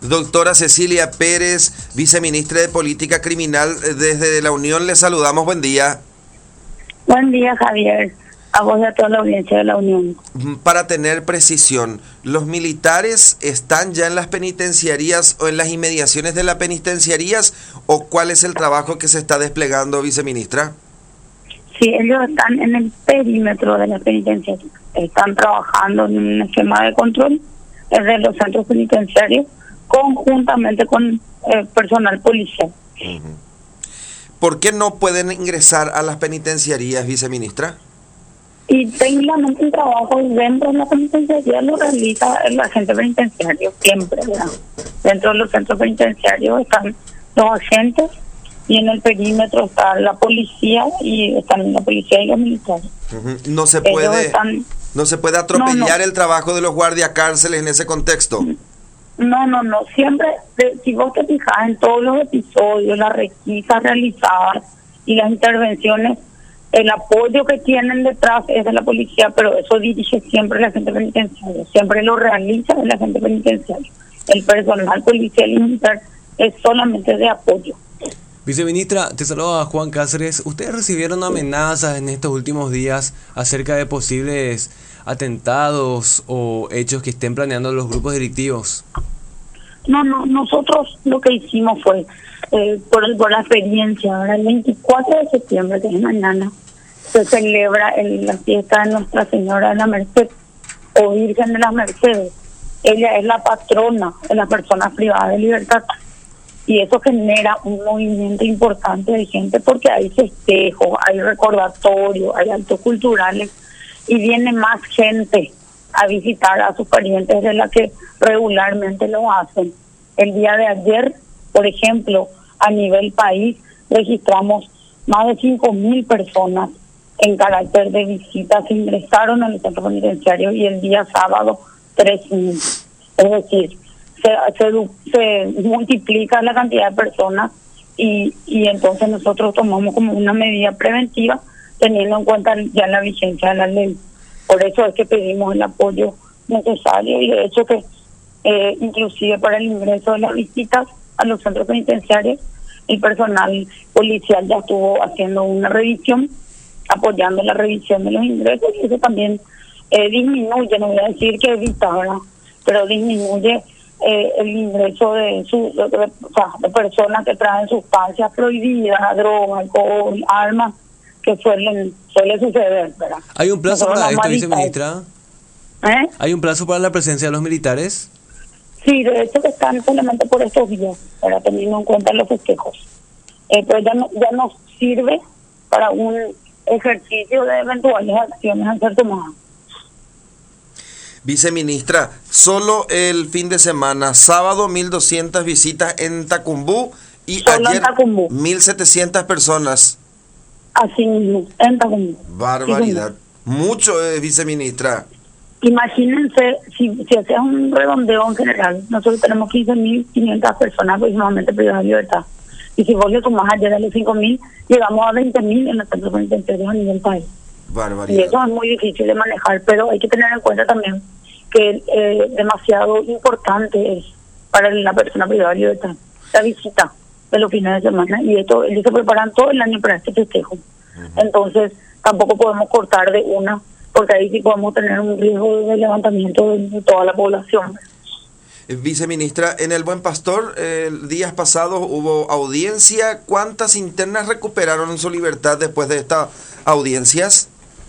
Doctora Cecilia Pérez, viceministra de Política Criminal, desde la Unión le saludamos, buen día. Buen día, Javier, a vos y a toda la audiencia de la Unión. Para tener precisión, ¿los militares están ya en las penitenciarías o en las inmediaciones de las penitenciarías o cuál es el trabajo que se está desplegando, viceministra? Sí, ellos están en el perímetro de la penitenciaría, están trabajando en un esquema de control desde los centros penitenciarios conjuntamente con personal policial. ¿Por qué no pueden ingresar a las penitenciarías, viceministra? Y técnicamente el trabajo dentro de la penitenciaría lo realiza el agente penitenciario siempre, ¿verdad? Dentro de los centros penitenciarios están los agentes y en el perímetro está la policía y están la policía y los militares. No se puede atropellar el trabajo de los guardias cárceles en ese contexto. No, siempre, si vos te fijas en todos los episodios, las requisas realizadas y las intervenciones, el apoyo que tienen detrás es de la policía, pero eso dirige siempre el agente penitenciario, siempre lo realiza el agente penitenciario. El personal policial y militar es solamente de apoyo. Viceministra, te saluda Juan Cáceres. ¿Ustedes recibieron amenazas en estos últimos días acerca de posibles atentados o hechos que estén planeando los grupos delictivos? No, nosotros lo que hicimos fue, por la experiencia, ahora el 24 de septiembre, que es mañana, se celebra la fiesta de Nuestra Señora de la Merced, o Virgen de las Mercedes. Ella es la patrona de las personas privadas de libertad. Y eso genera un movimiento importante de gente porque hay festejos, hay recordatorios, hay actos culturales y viene más gente a visitar a sus parientes de la que regularmente lo hacen. El día de ayer, por ejemplo, a nivel país registramos más de 5.000 personas en carácter de visita, se ingresaron en el centro penitenciario y el día sábado 3.000. Es decir, se multiplica la cantidad de personas y entonces nosotros tomamos como una medida preventiva teniendo en cuenta ya la vigencia de la ley. Por eso es que pedimos el apoyo necesario y de hecho que inclusive para el ingreso de las visitas a los centros penitenciarios el personal policial ya estuvo haciendo una revisión, apoyando la revisión de los ingresos y eso también disminuye, no voy a decir que evita, ¿verdad? Pero disminuye el ingreso de personas que traen sustancias prohibidas, drogas, alcohol, armas, que suele suceder, ¿verdad? ¿Hay un plazo para esto, viceministra? ¿Hay un plazo para la presencia de los militares? Sí, de hecho que están solamente por estos días, para teniendo en cuenta los festejos. Pero ya nos sirve para un ejercicio de eventuales acciones a ser tomadas. Viceministra, solo el fin de semana, sábado 1.200 visitas en Tacumbú y solo ayer en Tacumbú. 1.700 personas. Así mismo, en Tacumbú. Barbaridad. Sí, mucho, viceministra. Imagínense, si haces un redondeo en general, nosotros tenemos 15.500 personas aproximadamente privadas de libertad. Y si vos le tomás ayer a los 5.000, llegamos a 20.000 en los centros penitenciarios a nivel país. Barbaridad. Y eso es muy difícil de manejar, pero hay que tener en cuenta también que demasiado importante es para la persona privada de libertad la visita de los fines de semana, y esto ellos se preparan todo el año para este festejo. Entonces tampoco podemos cortar de una, porque ahí sí podemos tener un riesgo de levantamiento de toda la población. Viceministra, en el Buen Pastor, días pasados hubo audiencia. ¿Cuántas internas recuperaron su libertad después de estas audiencias?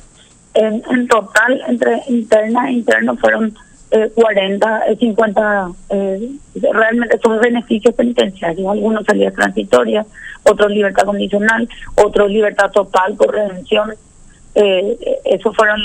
En total, entre interna e interno fueron 40, 50, realmente son beneficios penitenciarios, algunos salidas transitorias, otros libertad condicional, otros libertad total por redención. Esos fueron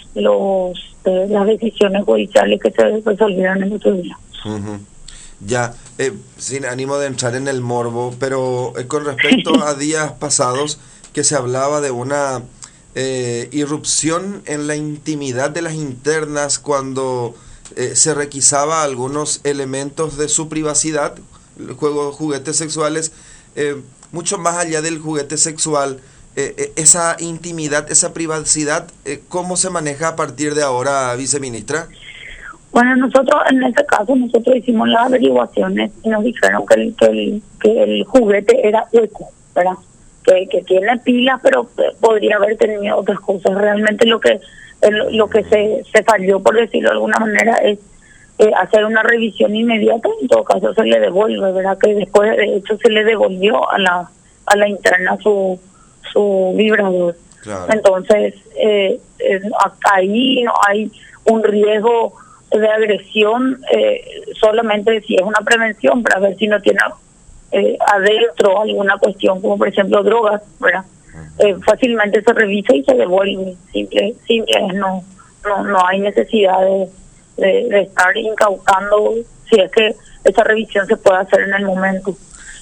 las decisiones judiciales que se resolvieron en otro día. Ya, sin ánimo de entrar en el morbo, pero con respecto a días pasados que se hablaba de una irrupción en la intimidad de las internas cuando se requisaba algunos elementos de su privacidad, juguetes sexuales, mucho más allá del juguete sexual, esa intimidad, esa privacidad, ¿cómo se maneja a partir de ahora, viceministra? Bueno, nosotros en este caso, nosotros hicimos las averiguaciones y nos dijeron que el juguete era hueco, ¿verdad? Que tiene pilas, pero podría haber tenido otras cosas. Realmente lo que se falló, por decirlo de alguna manera, es hacer una revisión inmediata. En todo caso se le devuelve, ¿verdad? Que después de hecho se le devolvió a la interna su vibrador. Claro. Entonces ahí no hay un riesgo de agresión, solamente si es una prevención para ver si no tiene adentro alguna cuestión, como por ejemplo drogas, ¿verdad? Fácilmente se revisa y se devuelve. Simple no hay necesidad de estar incautando si es que esa revisión se puede hacer en el momento.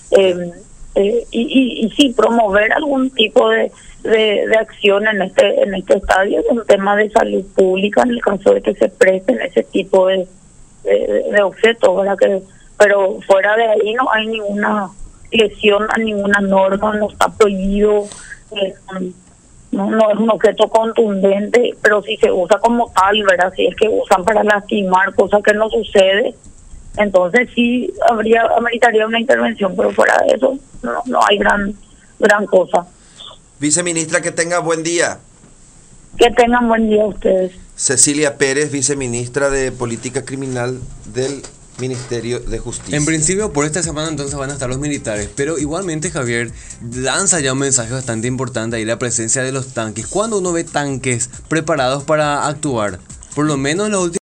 Y sí, promover algún tipo de acción en este estadio es un tema de salud pública en el caso de que se presten ese tipo de objetos, ¿verdad? Pero fuera de ahí no hay ninguna lesión a ninguna norma, no está prohibido, no es un objeto contundente, pero si se usa como tal, ¿verdad? Si es que usan para lastimar, cosa que no sucede, entonces sí ameritaría una intervención, pero fuera de eso no hay gran cosa. Viceministra, que tenga buen día. Que tengan buen día ustedes. Cecilia Pérez, viceministra de Política Criminal del Ministerio de Justicia. En principio, por esta semana entonces van a estar los militares, pero igualmente Javier lanza ya un mensaje bastante importante ahí, la presencia de los tanques. Cuando uno ve tanques preparados para actuar, por lo menos los últimos